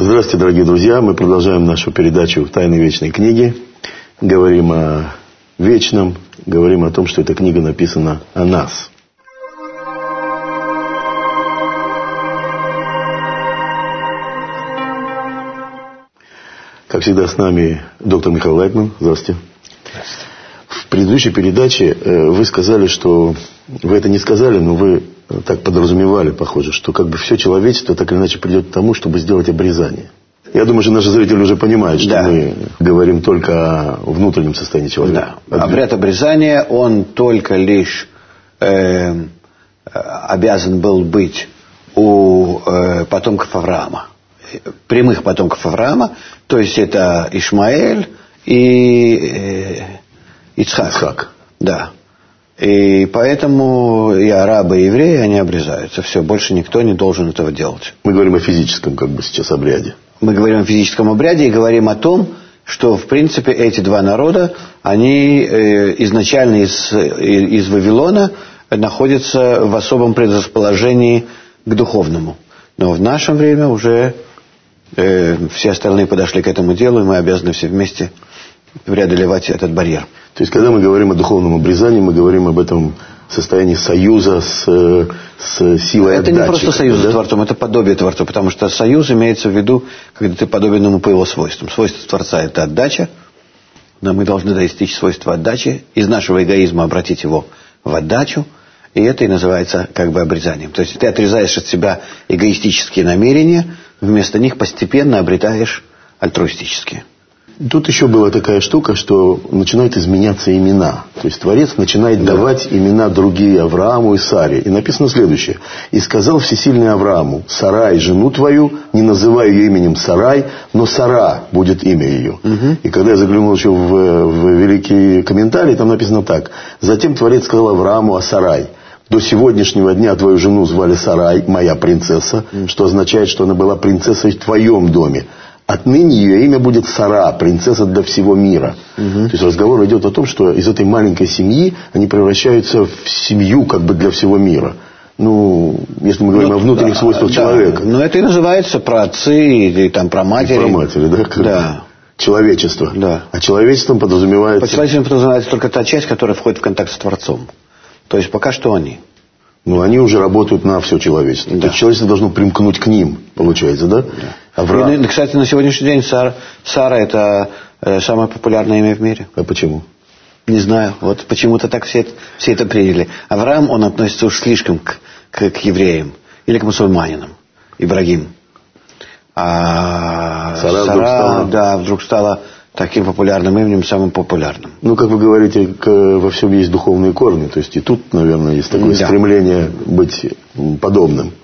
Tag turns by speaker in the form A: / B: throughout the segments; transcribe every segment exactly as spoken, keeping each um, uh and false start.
A: Здравствуйте, дорогие друзья. Мы продолжаем нашу передачу «Тайны вечной книги». Говорим о вечном, говорим о том, что эта книга написана о нас. Как всегда, с нами доктор Михаил Лайтман. Здравствуйте.
B: Здравствуйте.
A: В предыдущей передаче вы сказали, что... Вы это не сказали, но вы так подразумевали, похоже, что как бы все человечество так или иначе придет к тому, чтобы сделать обрезание. Я думаю, что наши зрители уже понимают, что да. мы говорим только о внутреннем состоянии человека.
B: Да. Обряд обрезания, он только лишь э, обязан был быть у э, потомков Авраама. Прямых потомков Авраама, то есть это Ишмаэль и э, Ицхак.
A: Ицхак.
B: Да. И поэтому и арабы, и евреи, они обрезаются. Все, больше никто не должен этого делать.
A: Мы говорим о физическом, как бы, сейчас обряде.
B: Мы говорим о физическом обряде и говорим о том, что, в принципе, эти два народа, они э, изначально из, из Вавилона находятся в особом предрасположении к духовному. Но в наше время уже э, все остальные подошли к этому делу, и мы обязаны все вместе преодолевать этот барьер.
A: То есть, когда мы говорим о духовном обрезании, мы говорим об этом состоянии союза с, с силой
B: это
A: отдачи.
B: Не просто союз
A: да?
B: с Творцом, это подобие Творцу, потому что союз имеется в виду, когда ты подобен ему по его свойствам. Свойство Творца – это отдача, но мы должны достичь свойства отдачи, из нашего эгоизма обратить его в отдачу, и это и называется как бы обрезанием. То есть ты отрезаешь от себя эгоистические намерения, вместо них постепенно обретаешь альтруистические.
A: Тут еще была такая штука, что начинают изменяться имена. То есть Творец начинает да. давать имена другие Аврааму и Саре. И написано следующее. «И сказал Всесильный Аврааму: Сарай, жену твою, не называй ее именем Сарай, но Сара будет имя ее». Угу. И когда я заглянул еще в, в великие комментарии, там написано так. «Затем Творец сказал Аврааму о Сарай: до сегодняшнего дня твою жену звали Сарай, моя принцесса», угу. что означает, что она была принцессой в твоем доме. Отныне ее имя будет Сара, принцесса для всего мира. Угу. То есть разговор идет о том, что из этой маленькой семьи они превращаются в семью как бы для всего мира. Ну, если мы говорим ну, о внутренних да, свойствах да. человека.
B: Но это и называется про отцы или там про матери.
A: И про матери, да? Как
B: да.
A: Человечество.
B: Да.
A: А человечеством подразумевается...
B: Под человечеством подразумевается только та часть, которая входит в контакт с Творцом. То есть пока что они.
A: Ну, они уже работают на все человечество. Да. То есть человечество должно примкнуть к ним, получается, да?
B: Да.
A: Авраам...
B: И, кстати, на сегодняшний день Сара, Сара это э, самое популярное имя в мире.
A: А почему?
B: Не знаю. Вот почему-то так все, все это приняли. Авраам, он относится уж слишком к, к, к евреям. Или к мусульманинам. Ибрагим. А
A: Сара,
B: Сара
A: вдруг стала...
B: да, вдруг стала таким популярным именем, самым популярным.
A: Ну, как вы говорите, к, во всем есть духовные корни. То есть и тут, наверное, есть такое да. стремление быть подобным.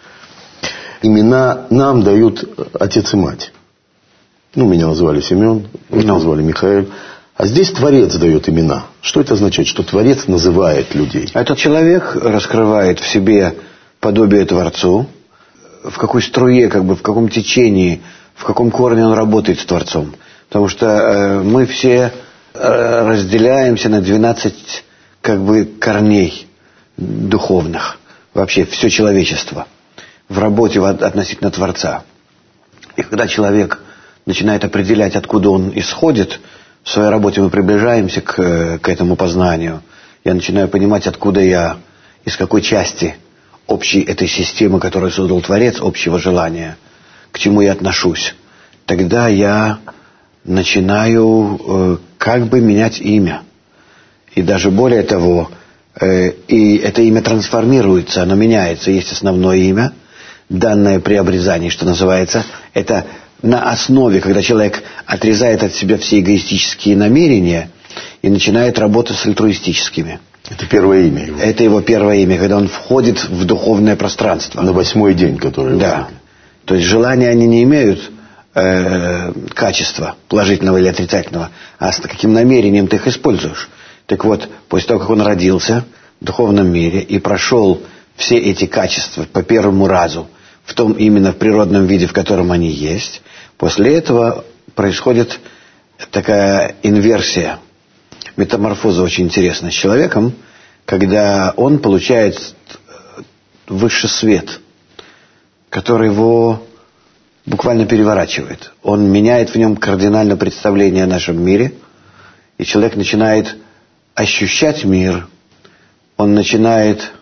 A: Имена нам дают отец и мать. Ну, меня назвали Семен, меня no. назвали Михаил. А здесь Творец дает имена. Что это означает? Что Творец называет людей.
B: Этот человек раскрывает в себе подобие Творцу. В какой струе, как бы, в каком течении, в каком корне он работает с Творцом. Потому что э, мы все э, разделяемся на двенадцать как бы корней духовных. Вообще все человечество. В работе относительно Творца. И когда человек начинает определять, откуда он исходит, в своей работе мы приближаемся к, к этому познанию. Я начинаю понимать, откуда я, из какой части общей этой системы, которую создал Творец, общего желания, к чему я отношусь. Тогда я начинаю э, как бы менять имя. И даже более того, э, и это имя трансформируется, оно меняется. Есть основное имя, данное при обрезании, что называется, это на основе, когда человек отрезает от себя все эгоистические намерения и начинает работать с альтруистическими.
A: Это первое имя его.
B: Это его первое имя, когда он входит в духовное пространство.
A: На восьмой день, который...
B: Да. То есть желания они не имеют э, качества, положительного или отрицательного, а с каким намерением ты их используешь. Так вот, после того, как он родился в духовном мире и прошел все эти качества по первому разу, в том именно в природном виде, в котором они есть, после этого происходит такая инверсия, метаморфоза очень интересная с человеком, когда он получает высший свет, который его буквально переворачивает. Он меняет в нем кардинально представление о нашем мире, и человек начинает ощущать мир, он начинает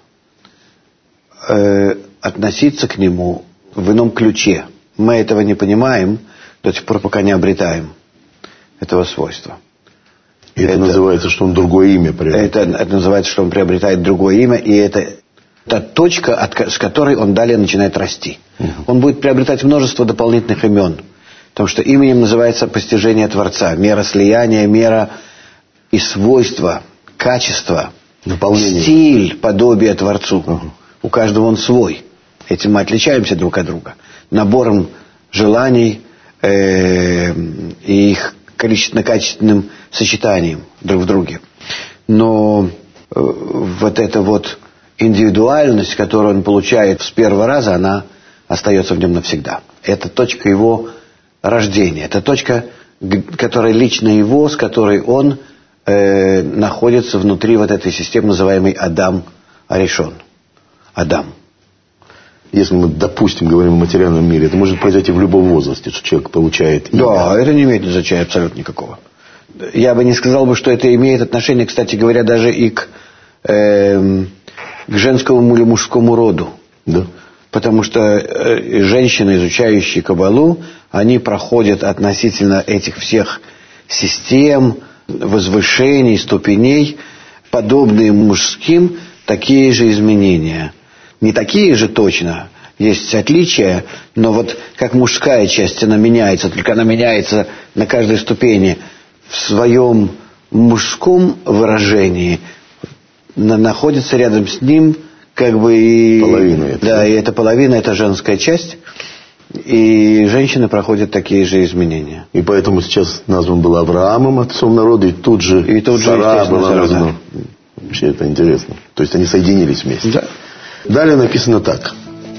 B: э, относиться к нему в ином ключе. Мы этого не понимаем до тех пор, пока не обретаем этого свойства.
A: И это, это называется, что он другое имя приобретает.
B: Это, это называется, что он приобретает другое имя, и это та точка, от, с которой он далее начинает расти. Угу. Он будет приобретать множество дополнительных имен, потому что именем называется постижение Творца, мера слияния, мера и свойства, качество,
A: наполнение,
B: стиль, подобие Творцу.
A: Угу.
B: У каждого он свой. Этим мы отличаемся друг от друга. Набором желаний э, и их количественно-качественным сочетанием друг в друге. Но э, вот эта вот индивидуальность, которую он получает с первого раза, она остается в нем навсегда. Это точка его рождения. Это точка, которая лично его, с которой он э, находится внутри вот этой системы, называемой Адам Аришон. Адам.
A: Если мы, допустим, говорим о материальном мире, это может произойти в любом возрасте, что человек получает имя.
B: Да, это не имеет значения абсолютно никакого. Я бы не сказал, бы, что это имеет отношение, кстати говоря, даже и к, э, к женскому или мужскому роду.
A: Да.
B: Потому что э, женщины, изучающие Каббалу, они проходят относительно этих всех систем, возвышений, ступеней, подобные мужским, такие же изменения. Не такие же точно, есть отличия, но вот как мужская часть, она меняется, только она меняется на каждой ступени в своем мужском выражении, находится рядом с ним как бы и...
A: Половина это.
B: Да, и эта половина, это женская часть, и женщины проходят такие же изменения.
A: И поэтому сейчас назван был Авраамом, отцом народа, и тут же
B: и тут
A: Сара
B: же,
A: была
B: Сара,
A: названа. Да. Вообще это интересно. То есть они соединились вместе.
B: Да.
A: Далее написано так.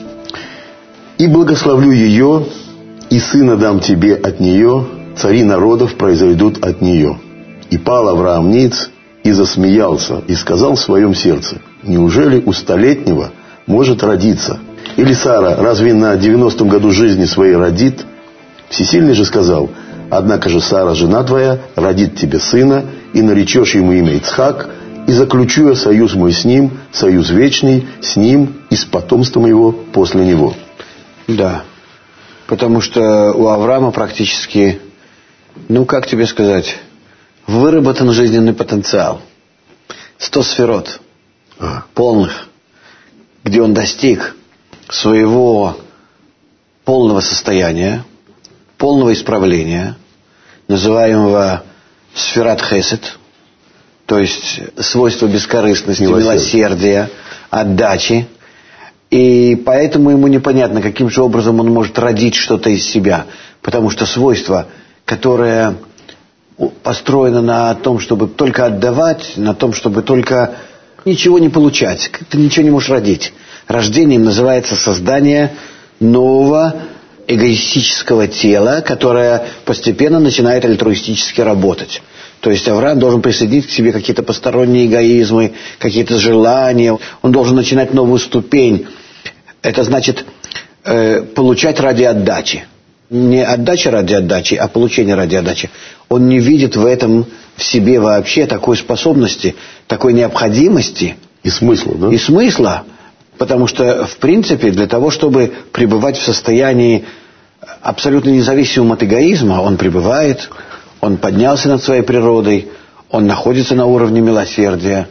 A: «И благословлю ее, и сына дам тебе от нее, цари народов произойдут от нее. И пал Авраам ниц, и засмеялся, и сказал в своем сердце: неужели у столетнего может родиться? Или Сара разве на девяностом году жизни своей родит? Всесильный же сказал: однако же Сара, жена твоя, родит тебе сына, и наречешь ему имя Ицхак, и заключу я союз мой с ним, союз вечный, с ним и с потомством его после него».
B: Да, потому что у Авраама практически, ну как тебе сказать, выработан жизненный потенциал. Сто сферот а. полных, где он достиг своего полного состояния, полного исправления, называемого сферат хесед, то есть свойство бескорыстности, милосердия, милосердия, отдачи. И поэтому ему непонятно, каким же образом он может родить что-то из себя. Потому что свойство, которое построено на том, чтобы только отдавать, на том, чтобы только ничего не получать. Ты ничего не можешь родить. Рождением называется создание нового эгоистического тела, которое постепенно начинает альтруистически работать. То есть Авраам должен присоединить к себе какие-то посторонние эгоизмы, какие-то желания. Он должен начинать новую ступень. Это значит э, получать ради отдачи. Не отдача ради отдачи, а получение ради отдачи. Он не видит в этом в себе вообще такой способности, такой необходимости.
A: И смысла, да?
B: И смысла. Потому что, в принципе, для того, чтобы пребывать в состоянии абсолютно независимом от эгоизма, он пребывает... Он поднялся над своей природой, он находится на уровне милосердия.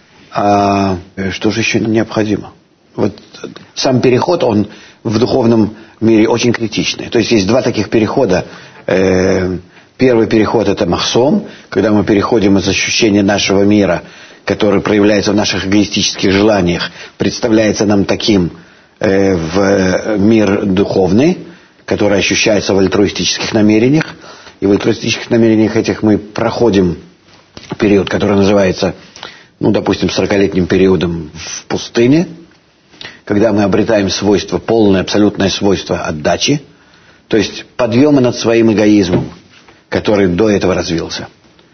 B: А что же еще необходимо? Вот сам переход, он в духовном мире очень критичный. То есть есть два таких перехода. Первый переход — это махсом, когда мы переходим из ощущения нашего мира, который проявляется в наших эгоистических желаниях, представляется нам таким в мир духовный, который ощущается в альтруистических намерениях. И в альтруистических намерениях этих мы проходим период, который называется, ну, допустим, сорокалетним периодом в пустыне, когда мы обретаем свойство, полное, абсолютное свойство отдачи, то есть подъема над своим эгоизмом, который до этого развился.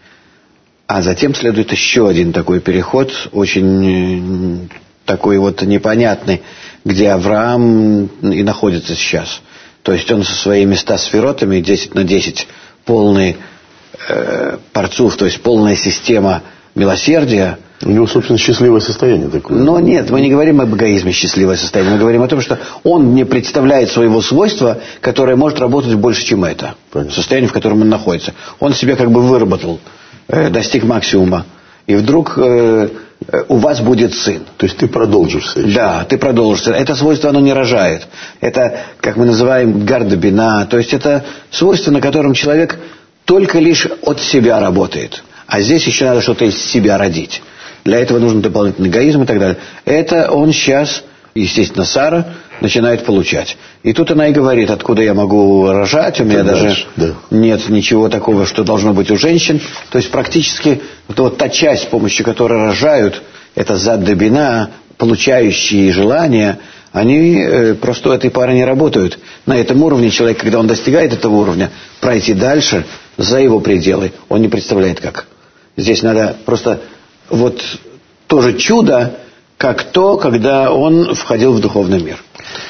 B: А затем следует еще один такой переход, очень такой вот непонятный, где Авраам и находится сейчас. То есть он со своими ста сферотами, десять на десять, полный э, парцуф, то есть полная система милосердия.
A: У него, собственно, счастливое состояние такое.
B: Но нет, мы не говорим об эгоизме счастливое состояние. Мы говорим о том, что он не представляет своего свойства, которое может работать больше, чем это. Понятно. Состояние, в котором он находится. Он себя как бы выработал, э, достиг максимума. И вдруг э, у вас будет сын.
A: То есть ты продолжишься еще.
B: Да, ты продолжишься. Это свойство оно не рожает. Это, как мы называем, гардебина. То есть это свойство, на котором человек только лишь от себя работает. А здесь еще надо что-то из себя родить. Для этого нужен дополнительный эгоизм и так далее. Это он сейчас, естественно, Сара начинает получать. И тут она и говорит, откуда я могу рожать, у меня даже
A: дальше, да.
B: нет ничего такого, что должно быть у женщин. То есть практически вот, вот та часть, с помощью которой рожают, это заддабина, получающие желания, они э, просто у этой пары не работают. На этом уровне человек, когда он достигает этого уровня, пройти дальше, за его пределы, он не представляет как. Здесь надо просто... Вот тоже чудо, как то, когда он входил в духовный мир.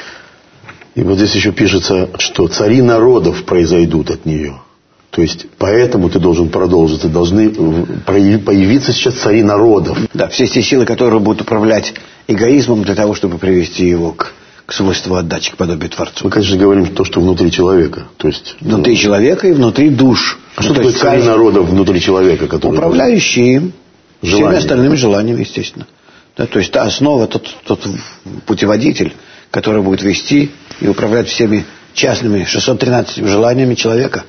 A: И вот здесь еще пишется, что цари народов произойдут от нее. То есть, поэтому ты должен продолжить. Ты должны появиться сейчас цари народов.
B: Да, все те силы, которые будут управлять эгоизмом для того, чтобы привести его к, к свойству отдачи, к подобию Творцу.
A: Мы, конечно, говорим то, что внутри человека. То есть,
B: внутри ну, человека и внутри душ.
A: А что такое цари народов внутри человека? Который
B: управляющие им. Всеми остальными желаниями, естественно. Да, то есть та основа, тот, тот путеводитель, который будет вести и управлять всеми частными шестьсот тринадцатью желаниями человека.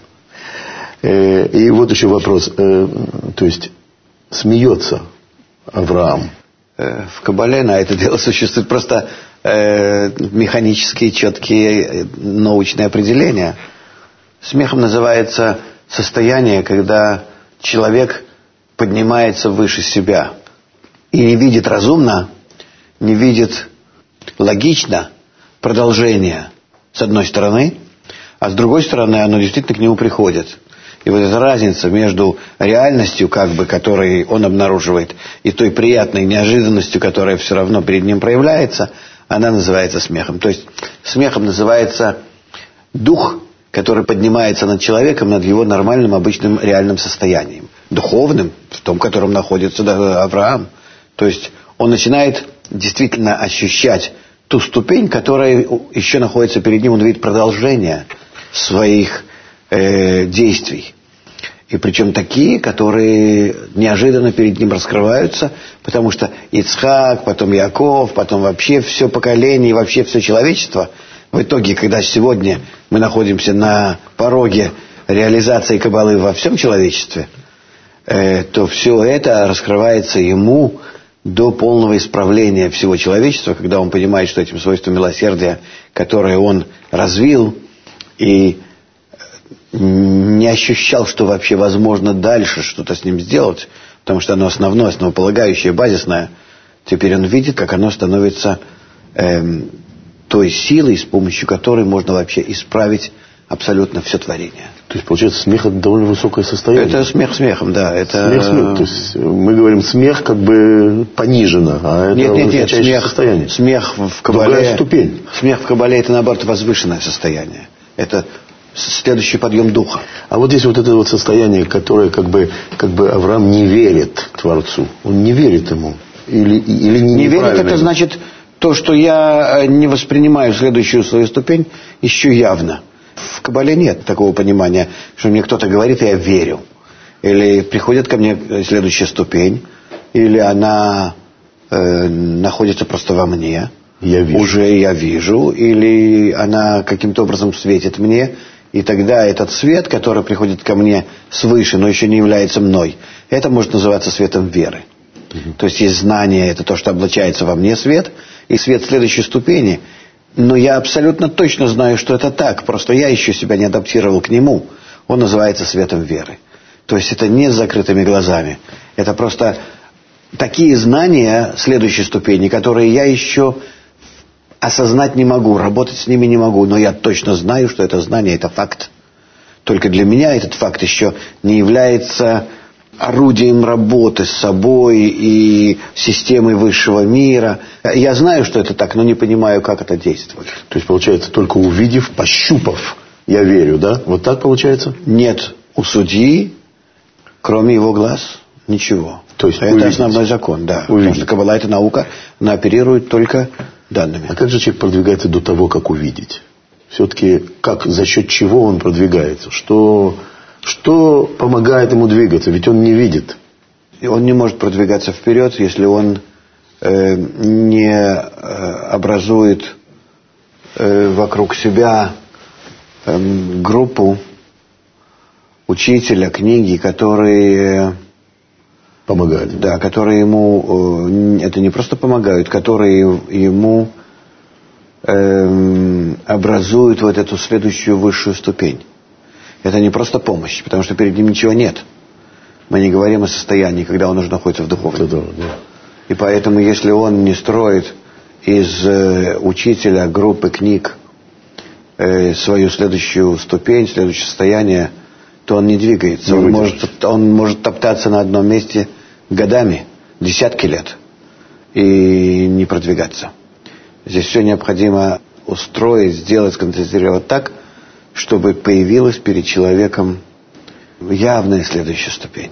A: И вот еще вопрос. То есть смеется Авраам.
B: В Кабале на это дело существуют просто механические, четкие научные определения. Смехом называется состояние, когда человек поднимается выше себя и не видит разумно, не видит логично продолжения с одной стороны, а с другой стороны оно действительно к нему приходит. И вот эта разница между реальностью, как бы, которой он обнаруживает, и той приятной неожиданностью, которая все равно перед ним проявляется, она называется смехом. То есть смехом называется дух, который поднимается над человеком, над его нормальным, обычным, реальным состоянием. Духовным, в том, в котором находится Авраам. То есть он начинает действительно ощущать ту ступень, которая еще находится перед ним. Он видит продолжение своих э, действий. И причем такие, которые неожиданно перед ним раскрываются, потому что Ицхак, потом Яков, потом вообще все поколение, вообще все человечество. В итоге, когда сегодня мы находимся на пороге реализации Каббалы во всем человечестве, э, то все это раскрывается ему до полного исправления всего человечества, когда он понимает, что этим свойством милосердия, которое он развил и не ощущал, что вообще возможно дальше что-то с ним сделать, потому что оно основное, основополагающее, базисное, теперь он видит, как оно становится эм, той силой, с помощью которой можно вообще исправить абсолютно все творение.
A: То есть, получается, смех — это довольно высокое состояние.
B: Это смех смехом, да. Это...
A: Смех смех. То есть, мы говорим, смех как бы понижено, а это
B: нет, нет, нет, смех,
A: состояние.
B: Смех в Каббале...
A: Другая ступень.
B: Смех в Каббале — это, наоборот, возвышенное состояние. Это следующий подъем духа.
A: А вот здесь вот это вот состояние, которое как бы, как бы Авраам не верит Творцу. Он не верит ему. Или, или не,
B: не верит, это значит то, что я не воспринимаю следующую свою ступень еще явно. В Каббале нет такого понимания, что мне кто-то говорит, и я верю. Или приходит ко мне следующая ступень, или она э, находится просто во мне.
A: Я вижу.
B: Уже я вижу. Или она каким-то образом светит мне. И тогда этот свет, который приходит ко мне свыше, но еще не является мной, это может называться светом веры. Угу. То есть есть знание, это то, что облачается во мне свет, и свет следующей ступени. Но я абсолютно точно знаю, что это так. Просто я еще себя не адаптировал к нему. Он называется светом веры. То есть это не с закрытыми глазами. Это просто такие знания следующей ступени, которые я еще осознать не могу, работать с ними не могу. Но я точно знаю, что это знание, это факт. Только для меня этот факт еще не является орудием работы с собой и системой высшего мира. Я знаю, что это так, но не понимаю, как это действует.
A: То есть, получается, только увидев, пощупав, я верю, да? Вот так получается?
B: Нет у судьи, кроме его глаз, ничего.
A: То есть
B: это
A: увидеть.
B: Основной закон, да.
A: Увидеть.
B: Потому что Каббала — это наука, она оперирует только данными.
A: А как же человек продвигается до того, как увидеть? Все-таки как, за счет чего он продвигается? Что, что помогает ему двигаться? Ведь он не видит.
B: И он не может продвигаться вперед, если он э, не э, образует э, вокруг себя э, группу учителя, книги, которые...
A: Помогают.
B: Да, которые ему, э, это не просто помогают, которые ему э, образуют вот эту следующую высшую ступень. Это не просто помощь, потому что перед ним ничего нет. Мы не говорим о состоянии, когда он уже находится в духовном.
A: Да, да.
B: И поэтому, если он не строит из э, учителя группы книг э, свою следующую ступень, следующее состояние, то он не двигается. Он может, он может топтаться на одном месте годами, десятки лет, и не продвигаться. Здесь все необходимо устроить, сделать, сконцентрировать так, чтобы появилась перед человеком явная следующая ступень.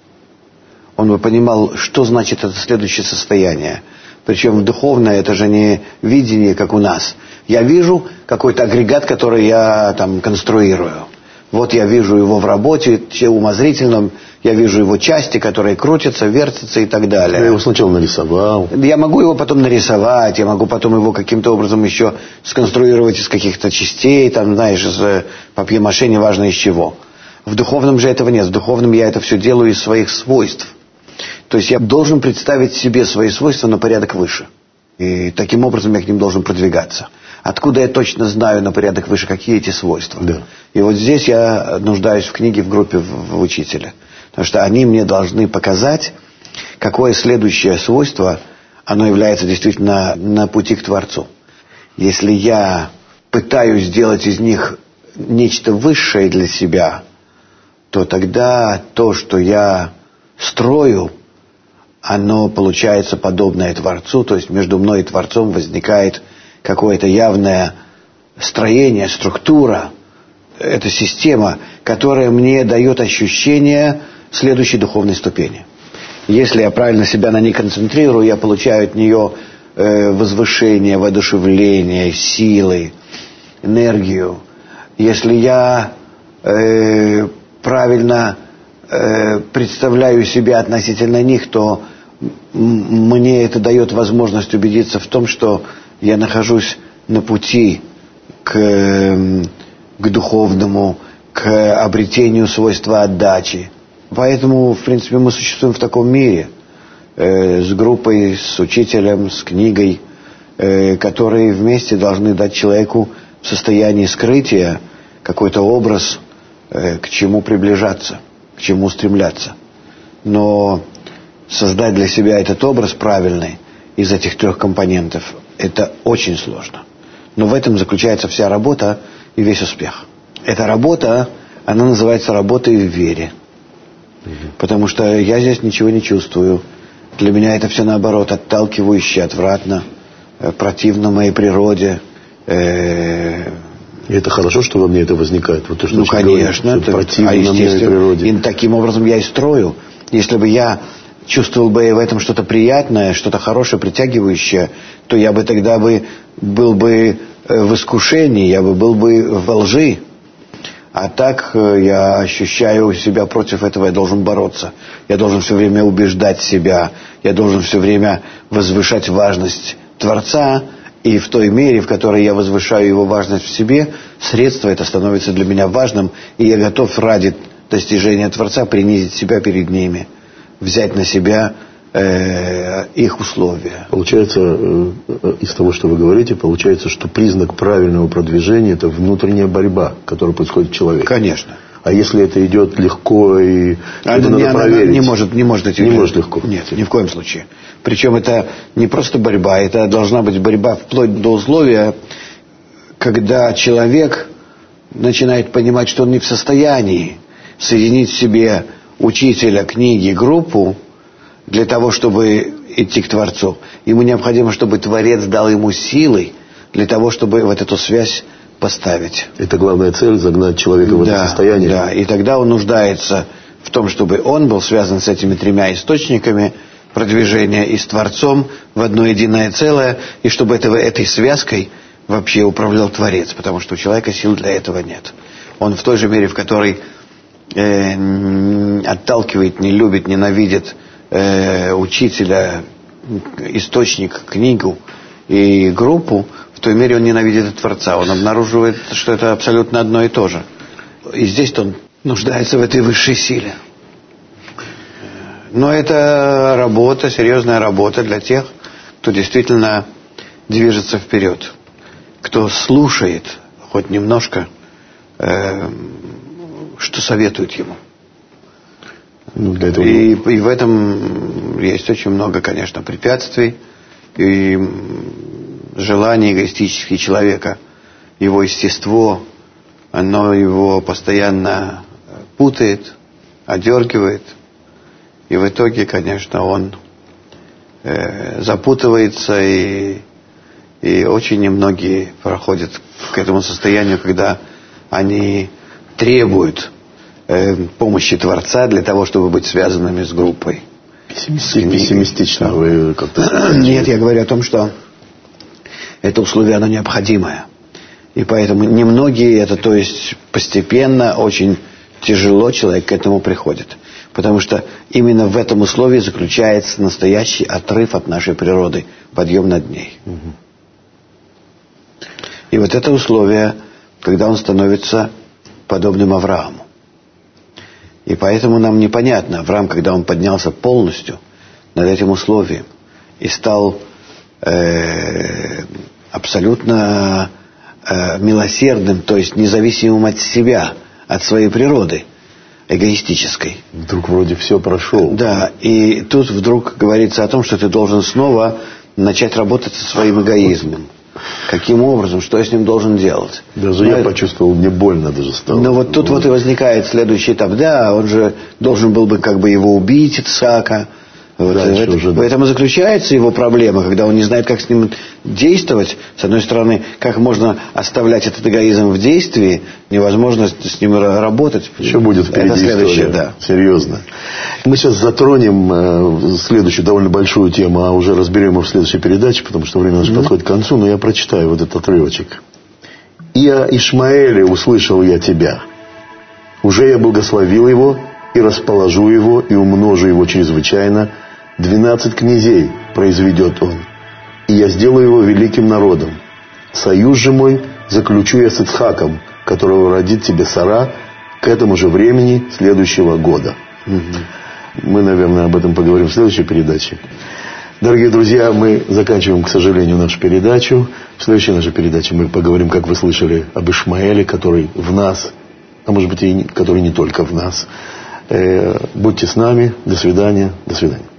B: Он бы понимал, что значит это следующее состояние. Причем духовное — это же не видение, как у нас. Я вижу какой-то агрегат, который я там конструирую. Вот я вижу его в работе, умозрительном, я вижу его части, которые крутятся, вертятся и так далее.
A: Я его сначала нарисовал.
B: Я могу его потом нарисовать, я могу потом его каким-то образом еще сконструировать из каких-то частей, там, знаешь, из папье-маше, неважно из чего. В духовном же этого нет. В духовном я это все делаю из своих свойств. То есть я должен представить себе свои свойства на порядок выше. И таким образом я к ним должен продвигаться. Откуда я точно знаю на порядок выше, какие эти свойства?
A: Да.
B: И вот здесь я нуждаюсь в книге, в группе, в, в учителе. Потому что они мне должны показать, какое следующее свойство, оно является действительно на пути к Творцу. Если я пытаюсь сделать из них нечто высшее для себя, то тогда то, что я строю, оно получается подобное Творцу, то есть между мной и Творцом возникает какое-то явное строение, структура, это система, которая мне дает ощущение следующей духовной ступени. Если я правильно себя на ней концентрирую, я получаю от нее э, возвышение, воодушевление, силы, энергию. Если я э, правильно э, представляю себя относительно них, то м- мне это дает возможность убедиться в том, что я нахожусь на пути к, к духовному, к обретению свойства отдачи. Поэтому, в принципе, мы существуем в таком мире, э, с группой, с учителем, с книгой, э, которые вместе должны дать человеку в состоянии скрытия какой-то образ, э, к чему приближаться, к чему стремляться. Но создать для себя этот образ правильный из этих трех компонентов — это очень сложно. Но в этом заключается вся работа и весь успех. Эта работа, она называется работой в вере. Потому что я здесь ничего не чувствую. Для меня это все наоборот, отталкивающе, отвратно, противно моей природе.
A: И это хорошо, что во мне это возникает. Вот то, что
B: ну, конечно.
A: Говорит, противно
B: а
A: моей природе.
B: И таким образом я и строю. Если бы я чувствовал бы в этом что-то приятное, что-то хорошее, притягивающее, то я бы тогда бы был бы в искушении, я бы был бы во лжи. А так я ощущаю себя против этого, я должен бороться. Я должен все время убеждать себя, я должен все время возвышать важность Творца, и в той мере, в которой я возвышаю его важность в себе, средство это становится для меня важным, и я готов ради достижения Творца принизить себя перед ними, взять на себя э, их условия.
A: Получается, э, из того, что вы говорите, получается, что признак правильного продвижения — это внутренняя борьба, которая происходит в человеке.
B: Конечно.
A: А если это идет легко и
B: а
A: это
B: это
A: надо
B: не,
A: проверить?
B: Не может, не может идти.
A: Не может легко.
B: Нет, ни в коем случае. Причем это не просто борьба, это должна быть борьба вплоть до условия, когда человек начинает понимать, что он не в состоянии соединить в себе учителя, книги, группу для того, чтобы идти к Творцу. Ему необходимо, чтобы Творец дал ему силы для того, чтобы вот эту связь поставить.
A: Это главная цель — загнать человека в
B: да,
A: это состояние.
B: Да, и тогда он нуждается в том, чтобы он был связан с этими тремя источниками продвижения и с Творцом в одно единое целое, и чтобы этого, этой связкой вообще управлял Творец, потому что у человека сил для этого нет. Он в той же мере, в которой э, отталкивает, не любит, ненавидит э, учителя, источник, книгу и группу, в той мере он ненавидит и Творца. Он обнаруживает, что это абсолютно одно и то же. И здесь-то он нуждается в этой высшей силе. Но это работа, серьезная работа для тех, кто действительно движется вперед, кто слушает хоть немножко, э, что советуют ему.
A: Ну, для этого...
B: и, и в этом есть очень много, конечно, препятствий и желаний эгоистических человека. Его естество, оно его постоянно путает, одергивает. И в итоге, конечно, он э, запутывается, и, и очень немногие проходят к этому состоянию, когда они требуют э, помощи Творца для того, чтобы быть связанными с группой.
A: Пессимистично, пессимистично вы как-то...
B: Нет, я говорю о том, что это условие, оно необходимое. И поэтому немногие это, то есть постепенно, очень тяжело человек к этому приходит. Потому что именно в этом условии заключается настоящий отрыв от нашей природы, подъем над ней. Угу. И вот это условие, когда он становится подобным Аврааму. И поэтому нам непонятно, Авраам, когда он поднялся полностью над этим условием и стал э, абсолютно э, милосердным, то есть независимым от себя, от своей природы, эгоистической.
A: Вдруг вроде все прошел.
B: Да, и тут вдруг говорится о том, что ты должен снова начать работать со своим эгоизмом. Каким образом, что я с ним должен делать?
A: Даже
B: Но
A: я
B: это...
A: почувствовал, мне больно даже стало.
B: Но вот тут вот и возникает следующий этап. Да, он же должен был бы как бы его убить, Ицхака. Вот
A: Дальше
B: это,
A: уже,
B: в
A: да.
B: этом и заключается его проблема, когда он не знает, как с ним действовать. С одной стороны, как можно оставлять этот эгоизм в действии, невозможно с ним работать.
A: Еще будет впереди
B: это следующее,
A: история.
B: Да.
A: Серьезно. Мы сейчас затронем э, следующую довольно большую тему, а уже разберем ее в следующей передаче, потому что время наше mm-hmm. подходит к концу, но я прочитаю вот этот отрывочек. «И о Ишмаэле услышал я тебя. Уже я благословил его, и расположу его, и умножу его чрезвычайно. Двенадцать князей произведет он, и я сделаю его великим народом. Союз же мой заключу я с Ицхаком, которого родит тебе Сара, к этому же времени следующего года». Угу. Мы, наверное, об этом поговорим в следующей передаче. Дорогие друзья, мы заканчиваем, к сожалению, нашу передачу. В следующей нашей передаче мы поговорим, как вы слышали, об Ишмаэле, который в нас, а может быть и который не только в нас. Будьте с нами. До свидания. До свидания.